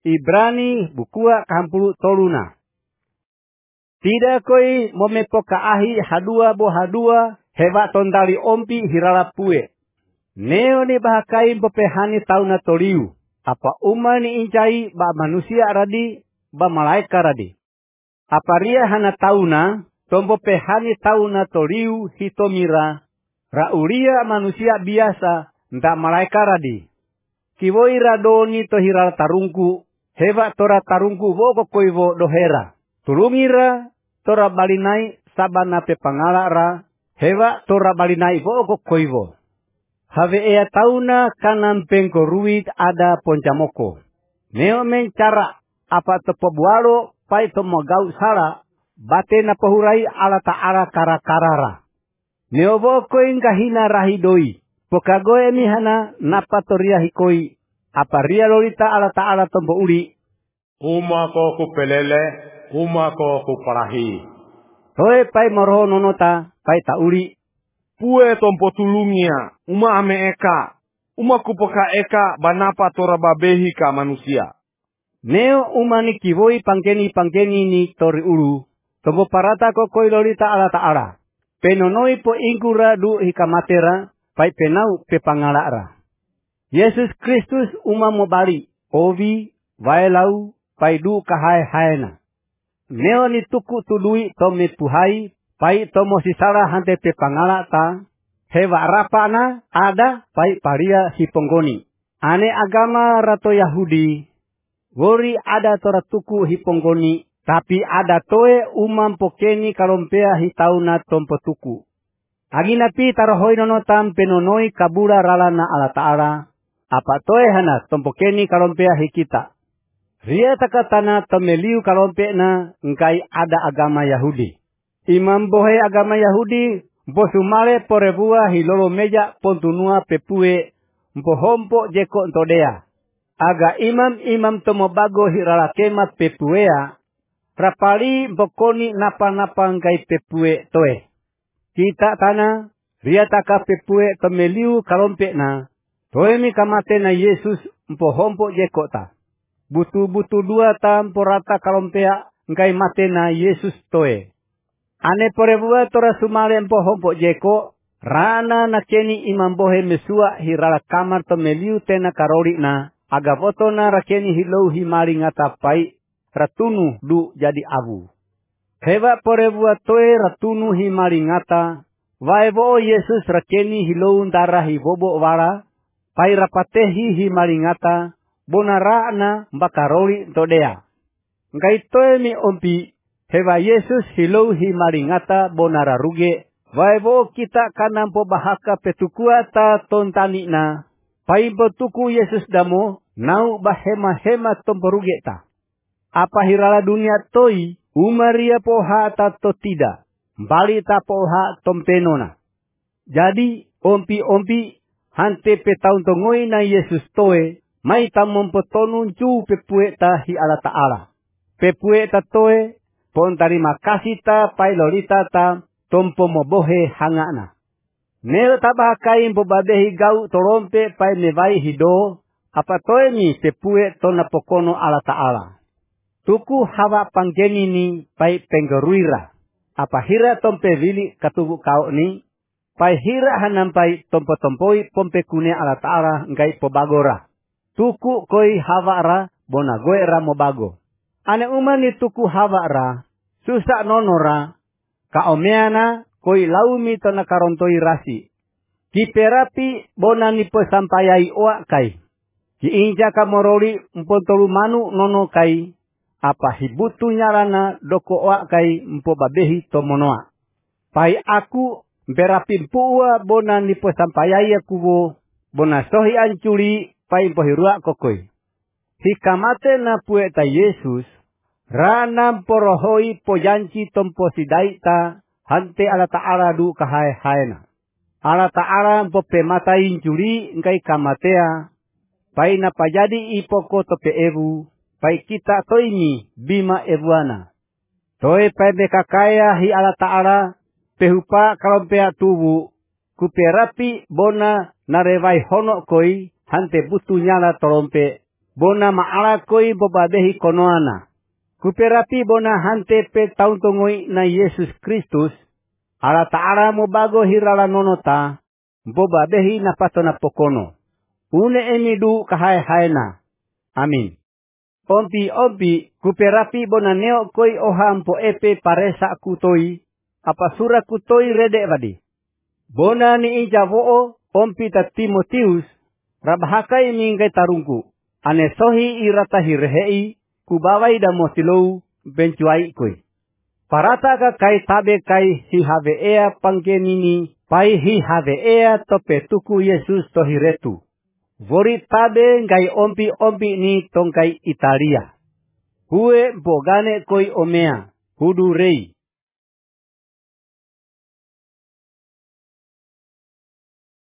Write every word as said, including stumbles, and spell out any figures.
Ibrani bukua kahampulu toluna. Tidak koi momepo kaahi hadua bo hadua hewa tondali ompi hirala pue. Neo ni bahakai popehani tauna toliu. Apa uma ni incai ba manusia radi ba malaika radi. Apa ria hana tauna tombo pehani tauna toliu hitomira. Rauria manusia biasa ndak malaika radi. Kiwoi radoni to hiral tarungku. Hewa tora tarungku wo kokoiwo dohera. Tulungira tora balinai sabana pe pangalara. Hewa tora balinai wo kokoiwo. Have ea tauna kanan pengko ruit ada poncamoko. Neo mencara apa tepo bualo pai tomo gau sala. Bate na pahurai ala ta'ala kara-karara. Neo boko ingkahina rahidoi. Pokagoe mihana napa toria hikoi. Apa ria lolita ala ta'ala tombo uli. Uma ko kupelele, uma ko kuparahi. Hoe pai moroho nonota, pai ta uli. Pue tompo tulungia, uma ame eka. Uma kupoka eka banapa tora babehi ka manusia. Neo uma ni kivoi pangkeni-pangkeni ni tori ulu. Tombo parata ko koi lolita ala ta'ala. Penonoi po ingkura du hikamatera, pai penau pe pangalara. Yesus Kristus uma mo bali, ovi, vaelau, pai du kahai haena. Neo ni tuku tudui tome puhai, pai tomo sisara hante pe pangalata, hewa rapana ada pai paria si ponggoni. Ane agama rato Yahudi, gori ada tora tuku hiponggoni, tapi ada toe umam pokeni kalompea hitauna tompo tuku. Aginapi tarohoi nonotam penonoi kabura ralana ala ta'ala. Apa toe hana tompokeni kalompea hikita. Ria takatana tomeliu kalompe na ngkai ada agama Yahudi. Imam bohe agama Yahudi bosumale porebua hilolo meja pontunua pepue mpohompo jeko ntodea. Aga imam-imam tomobago hiralakema pepuea. Rapali mbokoni napa-napa ngkai pepue toe. Kita tana ria taka pepue tomeliu kalompe na. Toemi kamate na Yesus mpohompo jekota. Butu-butu dua tam porata kalompea ngai mate na Yesus toe. Ane porebua tora sumale mpohompo jeko. Rana nakeni imam bohe mesua hirala kamar tomeliu tena karoli na. Agavoto na rakeni hilau himari ngatapai. Ratunu du jadi abu. Hewa porebua toe ratunu himari ngata. Vaebo Yesus rakeni hilau darah hibobo wala. Pai rapatehi himaringata, bonara na mbakaroli todea. Ngai toe mi ompi, hewa Yesus hilau himaringata bonara ruge, vaebo kita kanampo bahaka petukua ta tontani na. Pai betuku Yesus damo, nau bahema-hema tompo ruge ta. Apa hirala dunia toi, umaria poha ta to tidak, bali ta poha tompenona. Jadi, ompi-ompi, hante pe taun tongoi na Yesus toe, mai tamon potonun cu pepue ta hi ala ta'ala. Pepue ta toe, pon tarima kasih ta pai lolita ta, tompo mobohe hangana. Nel tabakai mpobadehi gau torompe pai mevai hido, apa toe ni pepue tona pokono ala ta'ala. Tuku hawa panggeni ni pai penggeruira. Apa hira tompe vili katubu kau ni, pai hira hanampai tompo-tompoi pompe kune ala ta'ala ngai pobagora. Tuku koi hawara bona goe ra mobago. Ane umani tuku hawara, susah nonora, kaomeana koi laumi tona karontoi rasi. Kiperapi bona nipo sampayai oa kai. Ki inja kamoroli mpontolu manu nono kai. Apa hibutu nyarana doko oa kai mpo babehi tomonoa. Pai aku berapin puwa bona nipo sampayai akuwo, bona sohi ancuri pai pohirua kokoi. Hikamate na pueta Yesus, ranam porohoi pojanci tompo sidaita, hante ala ta'ala du kahai haena. Ala ta'ala mpope mata incuri ngai kamatea, pai na pajadi ipoko tope evu, pai kita toini bima evuana. Toi pai bekakaya hi ala ta'ala, pehupa kalompea tubu, kuperapi bona narewai hono koi, hante butu nyala tolompe, bona maala koi bobabehi konoana. Kuperapi bona hante pe taun tongoi na Yesus Kristus, ala ta'ala mo bago hirala nonota, bobabehi na patona pokono. Une emi du kahai haena. Amin. Ompi ompi kuperapi bona neo koi ohampo epe paresa kutoi, apa sura kutoi rede vadi. Bona ni ijavoo ompi ta Timotius, rabahakai mingkai tarungku, ane sohi irata hirehei, kubawai da motilou bencuai koi. Parata ka kai tabe kai hi have ea pangkenini, pai hi have ea tope tuku Yesus tohiretu. Vori tabe ngai ompi-ompi ni tongkai Italia. Hue bogane koi omea, hudu rei.